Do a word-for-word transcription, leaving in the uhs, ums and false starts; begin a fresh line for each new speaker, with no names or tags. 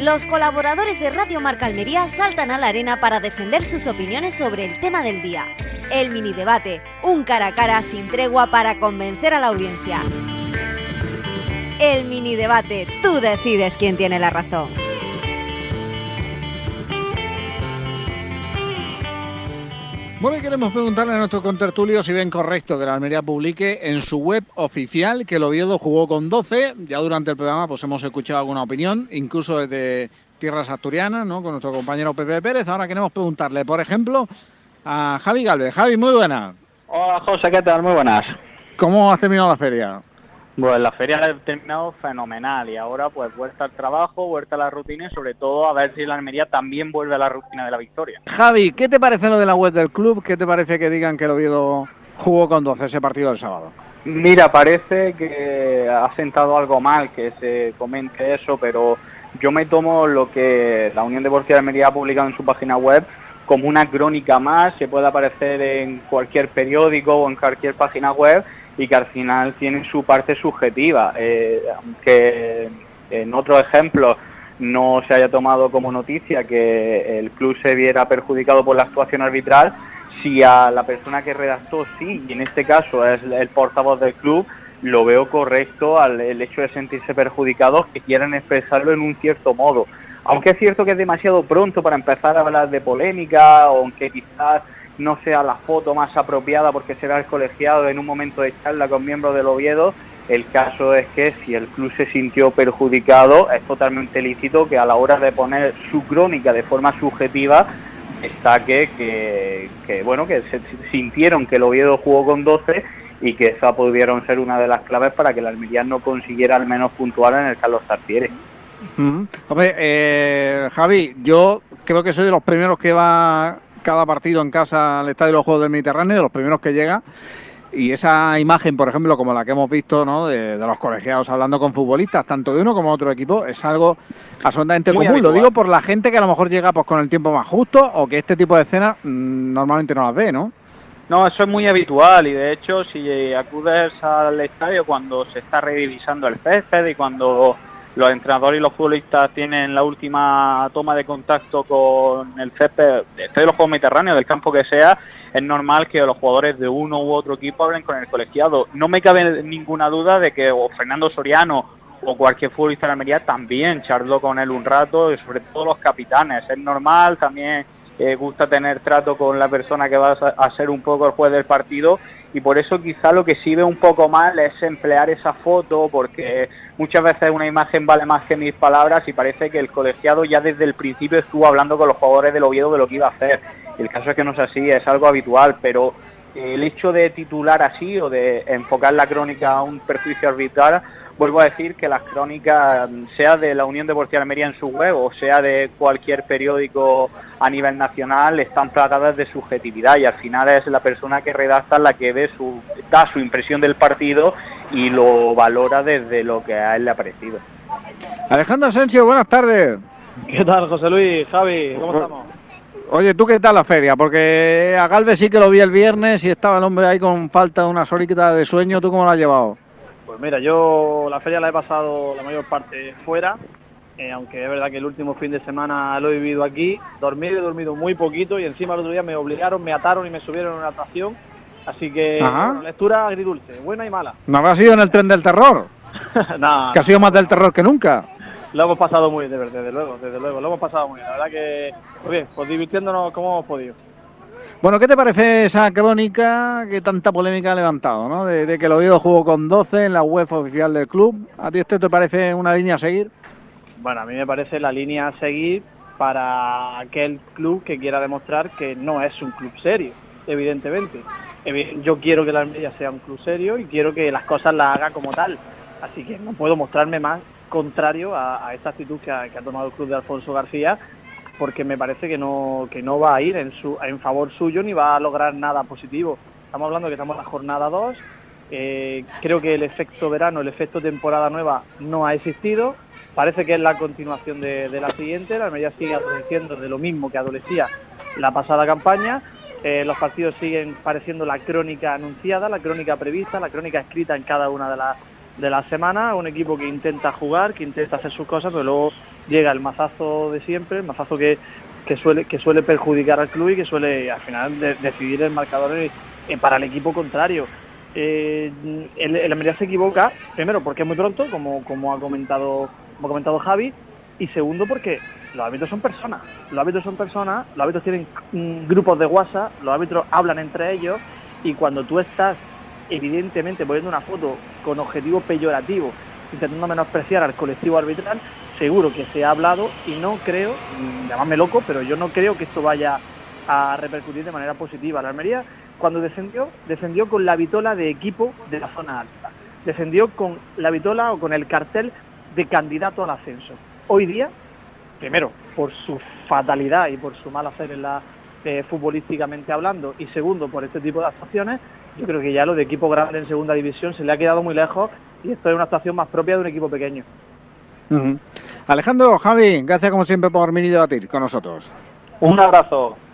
Los colaboradores de Radio Marca Almería saltan a la arena para defender sus opiniones sobre el tema del día. El mini debate, un cara a cara sin tregua para convencer a la audiencia. El mini debate, tú decides quién tiene la razón.
Bueno, y queremos preguntarle a nuestro contertulio si ven correcto que la Almería publique en su web oficial que el Oviedo jugó con doce. Ya durante el programa pues hemos escuchado alguna opinión, incluso desde tierras asturianas, ¿no?, con nuestro compañero Pepe Pérez. Ahora queremos preguntarle, por ejemplo, a Javi Galvez. Javi, muy buenas.
Hola, José, ¿qué tal? Muy buenas.
¿Cómo has terminado la feria?
Pues la feria la he terminado fenomenal y ahora pues vuelta al trabajo, vuelta a la rutina y sobre todo a ver si la Almería también vuelve a la rutina de la victoria.
Javi, ¿qué te parece lo de la web del club? ¿Qué te parece que digan que el Oviedo jugó con doce ese partido del sábado?
Mira, parece que ha sentado algo mal que se comente eso, pero yo me tomo lo que la Unión Deportiva de Almería ha publicado en su página web como una crónica más, que puede aparecer en cualquier periódico o en cualquier página web, y que al final tiene su parte subjetiva, eh, aunque en otros ejemplos no se haya tomado como noticia que el club se viera perjudicado por la actuación arbitral, si a la persona que redactó sí, y en este caso es el portavoz del club, lo veo correcto al el hecho de sentirse perjudicados, que quieran expresarlo en un cierto modo. Aunque es cierto que es demasiado pronto para empezar a hablar de polémica, o aunque quizás no sea la foto más apropiada porque será el colegiado en un momento de charla con miembros del Oviedo, el caso es que si el club se sintió perjudicado, es totalmente lícito que a la hora de poner su crónica de forma subjetiva destaque que, que bueno, que se sintieron que el Oviedo jugó con doce y que esa pudieron ser una de las claves para que el Almería no consiguiera al menos puntuar en el Carlos Tartiere.
Mm-hmm. Hombre, eh, Javi, yo creo que soy de los primeros que va cada partido en casa al Estadio de los Juegos del Mediterráneo, de los primeros que llega, y esa imagen, por ejemplo, como la que hemos visto, ¿no?, de, de los colegiados hablando con futbolistas, tanto de uno como de otro equipo, es algo absolutamente
muy
común.
habitual.
Lo digo por la gente que a lo mejor llega pues con el tiempo más justo, o que este tipo de escenas mmm, normalmente no las ve, ¿no?
No, eso es muy habitual, y de hecho si acudes al estadio cuando se está revisando el césped y cuando los entrenadores y los futbolistas tienen la última toma de contacto con el césped de los Juegos Mediterráneos, del campo que sea, es normal que los jugadores de uno u otro equipo hablen con el colegiado. No me cabe ninguna duda de que o Fernando Soriano o cualquier futbolista de Almería también charló con él un rato, y sobre todo los capitanes. Es normal, también eh, gusta tener trato con la persona que va a ser un poco el juez del partido, y por eso quizá lo que sí ve un poco mal es emplear esa foto, porque muchas veces una imagen vale más que mil palabras, y parece que el colegiado ya desde el principio estuvo hablando con los jugadores del Oviedo de lo que iba a hacer. El caso es que no es así, es algo habitual, pero el hecho de titular así o de enfocar la crónica a un perjuicio arbitral, vuelvo a decir que las crónicas, sea de la Unión Deportiva de Almería en su web o sea de cualquier periódico a nivel nacional, están plagadas de subjetividad, y al final es la persona que redacta la que ve su, da su impresión del partido y lo valora desde lo que a él le ha parecido.
Alejandro Asensio, buenas tardes.
¿Qué tal, José Luis? Javi, ¿cómo estamos?
Oye, ¿tú qué tal la feria? Porque a Galvez sí que lo vi el viernes y estaba el hombre ahí con falta de unas horitas de sueño. ¿Tú cómo lo has llevado?
Pues mira, yo la feria la he pasado la mayor parte fuera, eh, aunque es verdad que el último fin de semana lo he vivido aquí. Dormir, he dormido muy poquito, y encima el otro día me obligaron, me ataron y me subieron en una atracción. Así que, bueno, lectura agridulce, buena y mala.
¿No habrás ido en el tren del terror?
No,
que ha sido más del terror que nunca.
Lo hemos pasado muy bien, desde luego, desde luego, lo hemos pasado muy bien. La verdad que, muy bien, pues divirtiéndonos como hemos podido.
Bueno, ¿qué te parece esa crónica que tanta polémica ha levantado, ¿no? De, de que el Oviedo jugó con doce en la web oficial del club. ¿A ti esto te parece una línea a seguir?
Bueno, a mí me parece la línea a seguir para aquel club que quiera demostrar que no es un club serio, evidentemente. Yo quiero que la Almería sea un club serio y quiero que las cosas las haga como tal. Así que no puedo mostrarme más contrario a, a esta actitud que ha, que ha tomado el club de Alfonso García, porque me parece que no que no va a ir en su en favor suyo ni va a lograr nada positivo. Estamos hablando de que estamos en la jornada dos, eh, creo que el efecto verano, el efecto temporada nueva no ha existido, parece que es la continuación de, de la siguiente. La Almería sigue adoleciendo de lo mismo que adolecía la pasada campaña, eh, los partidos siguen pareciendo la crónica anunciada, la crónica prevista, la crónica escrita en cada una de las de la semana, un equipo que intenta jugar, que intenta hacer sus cosas, pero luego llega el mazazo de siempre, el mazazo que, que suele que suele perjudicar al club y que suele al final de, decidir el marcador eh, para el equipo contrario. Eh, el, el Almería se equivoca, primero porque es muy pronto, como, como ha comentado como ha comentado Javi, y segundo porque los árbitros son personas, los árbitros son personas, los árbitros tienen mm, grupos de WhatsApp, los árbitros hablan entre ellos, y cuando tú estás evidentemente poniendo una foto con objetivo peyorativo, intentando menospreciar al colectivo arbitral, seguro que se ha hablado, y no creo, llamadme loco, pero yo no creo que esto vaya a repercutir de manera positiva. La Almería, cuando descendió, descendió con la vitola de equipo de la zona alta, descendió con la vitola o con el cartel de candidato al ascenso. Hoy día, primero, por su fatalidad y por su mal hacer en la, eh, futbolísticamente hablando, y segundo, por este tipo de actuaciones, yo creo que ya lo de equipo grande en segunda división se le ha quedado muy lejos, y esto es una actuación más propia de un equipo pequeño.
Uh-huh. Alejandro, Javi, gracias como siempre por venir a debatir con nosotros.
Un abrazo.